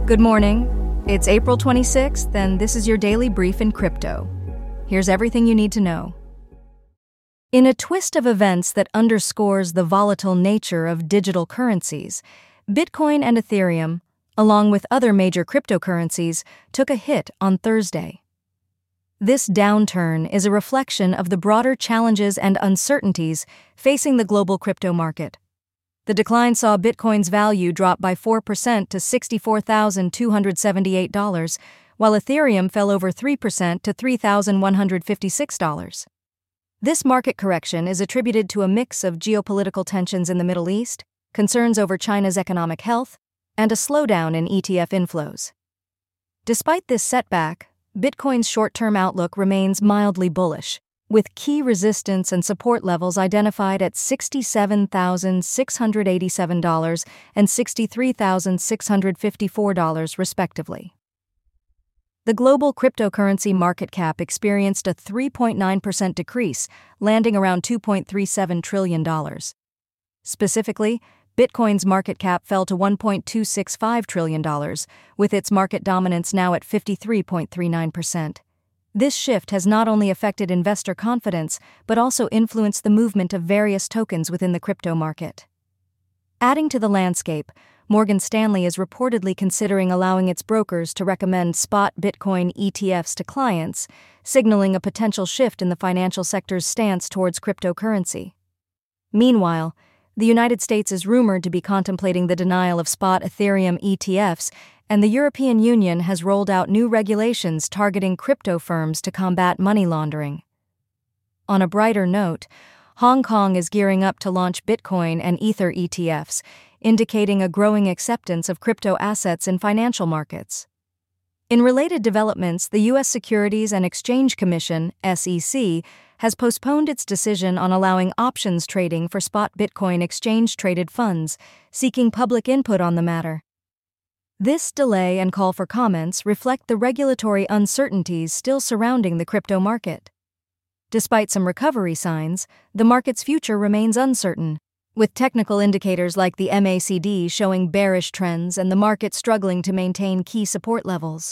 Good morning. It's April 26th, and this is your daily brief in crypto. Here's everything you need to know. In a twist of events that underscores the volatile nature of digital currencies, Bitcoin and Ethereum, along with other major cryptocurrencies, took a hit on Thursday. This downturn is a reflection of the broader challenges and uncertainties facing the global crypto market. The decline saw Bitcoin's value drop by 4% to $64,278, while Ethereum fell over 3% to $3,156. This market correction is attributed to a mix of geopolitical tensions in the Middle East, concerns over China's economic health, and a slowdown in ETF inflows. Despite this setback, Bitcoin's short-term outlook remains mildly bullish, with key resistance and support levels identified at $67,687 and $63,654 respectively. The global cryptocurrency market cap experienced a 3.9% decrease, landing around $2.37 trillion. Specifically, Bitcoin's market cap fell to $1.265 trillion, with its market dominance now at 53.39%. This shift has not only affected investor confidence, but also influenced the movement of various tokens within the crypto market. Adding to the landscape, Morgan Stanley is reportedly considering allowing its brokers to recommend spot Bitcoin ETFs to clients, signaling a potential shift in the financial sector's stance towards cryptocurrency. Meanwhile, the United States is rumored to be contemplating the denial of spot Ethereum ETFs, and the European Union has rolled out new regulations targeting crypto firms to combat money laundering. On a brighter note, Hong Kong is gearing up to launch Bitcoin and Ether ETFs, indicating a growing acceptance of crypto assets in financial markets. In related developments, the U.S. Securities and Exchange Commission, SEC, has postponed its decision on allowing options trading for spot Bitcoin exchange-traded funds, seeking public input on the matter. This delay and call for comments reflect the regulatory uncertainties still surrounding the crypto market. Despite some recovery signs, the market's future remains uncertain, with technical indicators like the MACD showing bearish trends and the market struggling to maintain key support levels.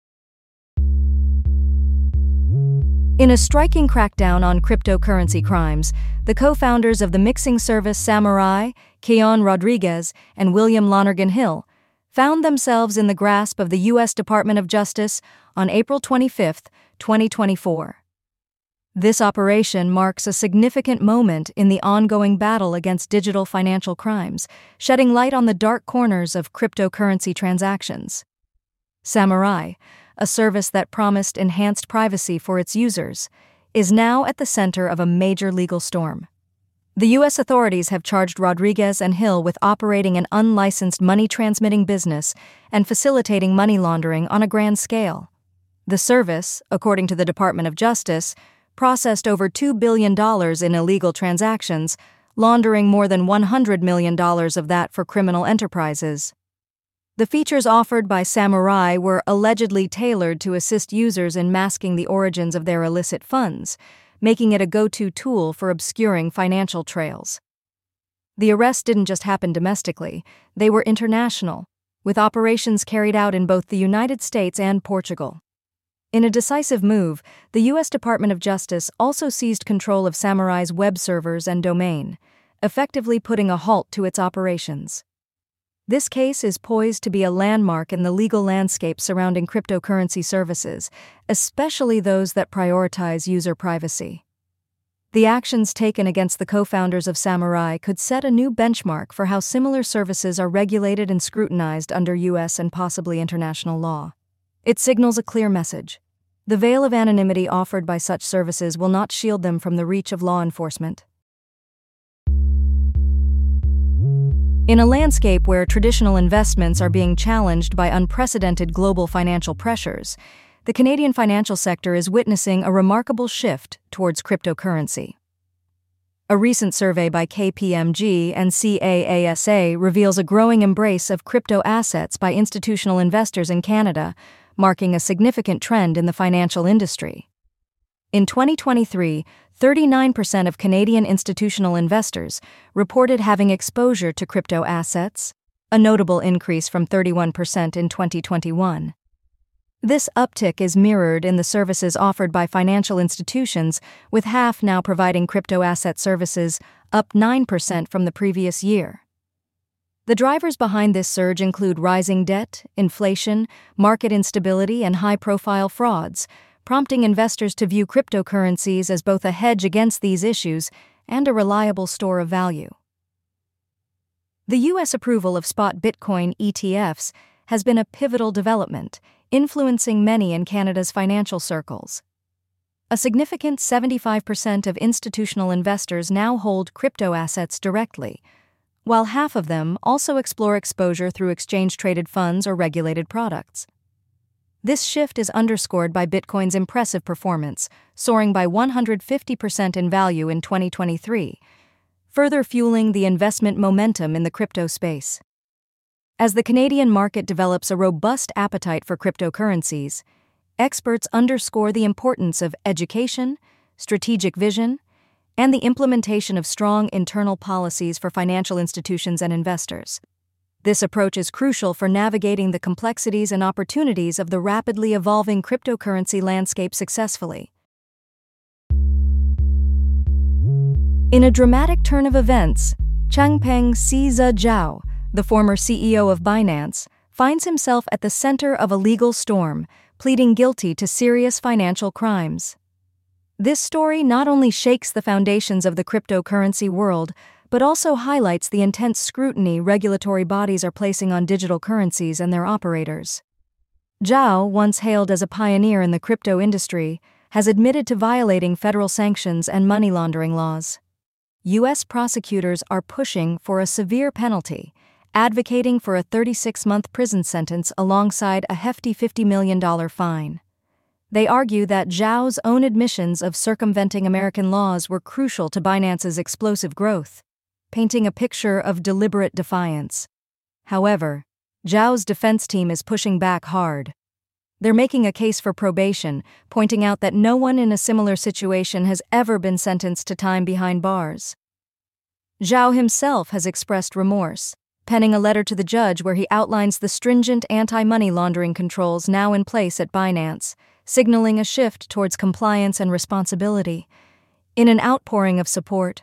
In a striking crackdown on cryptocurrency crimes, the co-founders of the mixing service Samurai, Keon Rodriguez, and William Lonergan Hill, found themselves in the grasp of the U.S. Department of Justice on April 25, 2024. This operation marks a significant moment in the ongoing battle against digital financial crimes, shedding light on the dark corners of cryptocurrency transactions. Samurai, a service that promised enhanced privacy for its users, is now at the center of a major legal storm. The U.S. authorities have charged Rodriguez and Hill with operating an unlicensed money-transmitting business and facilitating money laundering on a grand scale. The service, according to the Department of Justice, processed over $2 billion in illegal transactions, laundering more than $100 million of that for criminal enterprises. The features offered by Samurai were allegedly tailored to assist users in masking the origins of their illicit funds, making it a go-to tool for obscuring financial trails. The arrests didn't just happen domestically, they were international, with operations carried out in both the United States and Portugal. In a decisive move, the U.S. Department of Justice also seized control of Samurai's web servers and domain, effectively putting a halt to its operations. This case is poised to be a landmark in the legal landscape surrounding cryptocurrency services, especially those that prioritize user privacy. The actions taken against the co-founders of Samurai could set a new benchmark for how similar services are regulated and scrutinized under U.S. and possibly international law. It signals a clear message. The veil of anonymity offered by such services will not shield them from the reach of law enforcement. In a landscape where traditional investments are being challenged by unprecedented global financial pressures, the Canadian financial sector is witnessing a remarkable shift towards cryptocurrency. A recent survey by KPMG and CAASA reveals a growing embrace of crypto assets by institutional investors in Canada, marking a significant trend in the financial industry. In 2023, 39% of Canadian institutional investors reported having exposure to crypto assets, a notable increase from 31% in 2021. This uptick is mirrored in the services offered by financial institutions, with half now providing crypto asset services, up 9% from the previous year. The drivers behind this surge include rising debt, inflation, market instability, and high-profile frauds, prompting investors to view cryptocurrencies as both a hedge against these issues and a reliable store of value. The U.S. approval of spot Bitcoin ETFs has been a pivotal development, influencing many in Canada's financial circles. A significant 75% of institutional investors now hold crypto assets directly, while half of them also explore exposure through exchange-traded funds or regulated products. This shift is underscored by Bitcoin's impressive performance, soaring by 150% in value in 2023, further fueling the investment momentum in the crypto space. As the Canadian market develops a robust appetite for cryptocurrencies, experts underscore the importance of education, strategic vision, and the implementation of strong internal policies for financial institutions and investors. This approach is crucial for navigating the complexities and opportunities of the rapidly evolving cryptocurrency landscape successfully. In a dramatic turn of events, Changpeng Zhao, the former CEO of Binance, finds himself at the center of a legal storm, pleading guilty to serious financial crimes. This story not only shakes the foundations of the cryptocurrency world, but also highlights the intense scrutiny regulatory bodies are placing on digital currencies and their operators. Zhao, once hailed as a pioneer in the crypto industry, has admitted to violating federal sanctions and money laundering laws. U.S. prosecutors are pushing for a severe penalty, advocating for a 36-month prison sentence alongside a hefty $50 million fine. They argue that Zhao's own admissions of circumventing American laws were crucial to Binance's explosive growth, painting a picture of deliberate defiance. However, Zhao's defense team is pushing back hard. They're making a case for probation, pointing out that no one in a similar situation has ever been sentenced to time behind bars. Zhao himself has expressed remorse, penning a letter to the judge where he outlines the stringent anti-money laundering controls now in place at Binance, signaling a shift towards compliance and responsibility. In an outpouring of support,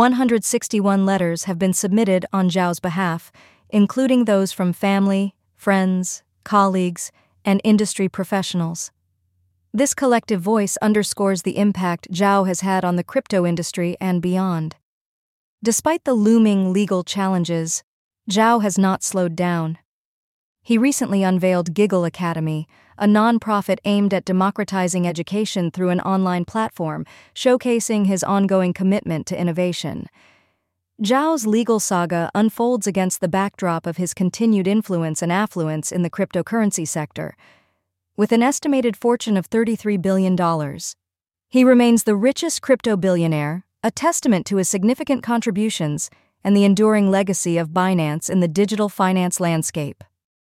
161 letters have been submitted on Zhao's behalf, including those from family, friends, colleagues, and industry professionals. This collective voice underscores the impact Zhao has had on the crypto industry and beyond. Despite the looming legal challenges, Zhao has not slowed down. He recently unveiled Giggle Academy, a nonprofit aimed at democratizing education through an online platform, showcasing his ongoing commitment to innovation. Zhao's legal saga unfolds against the backdrop of his continued influence and affluence in the cryptocurrency sector. With an estimated fortune of $33 billion, he remains the richest crypto billionaire, a testament to his significant contributions and the enduring legacy of Binance in the digital finance landscape.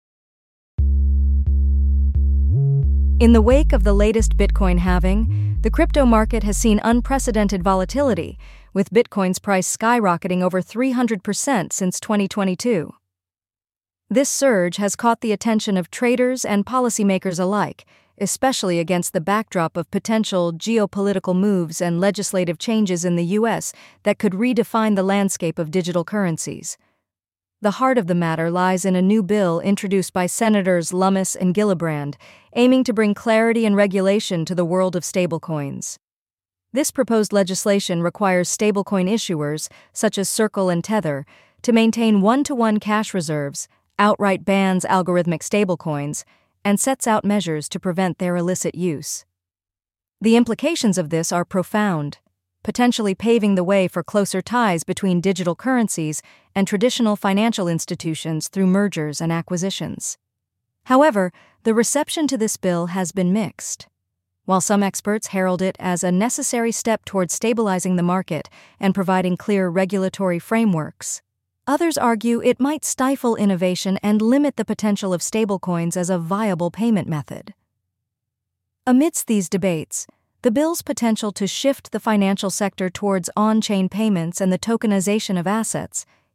In the wake of the latest Bitcoin halving, the crypto market has seen unprecedented volatility, with Bitcoin's price skyrocketing over 300% since 2022. This surge has caught the attention of traders and policymakers alike, especially against the backdrop of potential geopolitical moves and legislative changes in the U.S. that could redefine the landscape of digital currencies. The heart of the matter lies in a new bill introduced by Senators Lummis and Gillibrand, aiming to bring clarity and regulation to the world of stablecoins. This proposed legislation requires stablecoin issuers, such as Circle and Tether, to maintain one-to-one cash reserves, outright bans algorithmic stablecoins, and sets out measures to prevent their illicit use. The implications of this are profound, potentially paving the way for closer ties between digital currencies and traditional financial institutions through mergers and acquisitions. However, the reception to this bill has been mixed. While some experts herald it as a necessary step towards stabilizing the market and providing clear regulatory frameworks, others argue it might stifle innovation and limit the potential of stablecoins as a viable payment method. Amidst these debates, the bill's potential to shift the financial sector towards on-chain payments and the tokenization of assets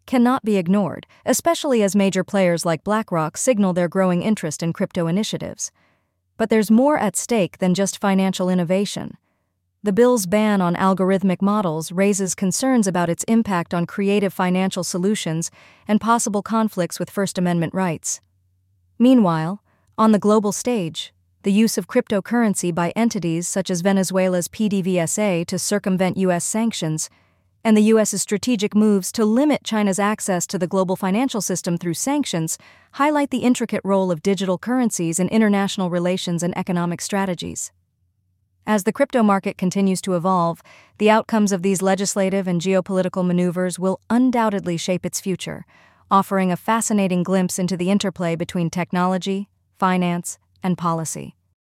cannot be ignored, especially as major players like BlackRock signal their growing interest in crypto initiatives. But there's more at stake than just financial innovation. The bill's ban on algorithmic models raises concerns about its impact on creative financial solutions and possible conflicts with First Amendment rights. Meanwhile, on the global stage, the use of cryptocurrency by entities such as Venezuela's PDVSA to circumvent U.S. sanctions, and the U.S.'s strategic moves to limit China's access to the global financial system through sanctions highlight the intricate role of digital currencies in international relations and economic strategies. As the crypto market continues to evolve, the outcomes of these legislative and geopolitical maneuvers will undoubtedly shape its future, offering a fascinating glimpse into the interplay between technology, finance, and policy.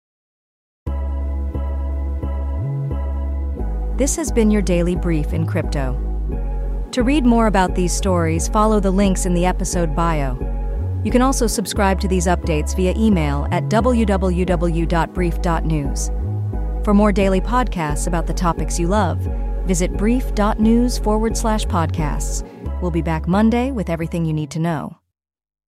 This has been your daily brief in crypto. To read more about these stories, follow the links in the episode bio. You can also subscribe to these updates via email at www.brief.news. For more daily podcasts about the topics you love, visit brief.news/podcasts. We'll be back Monday with everything you need to know.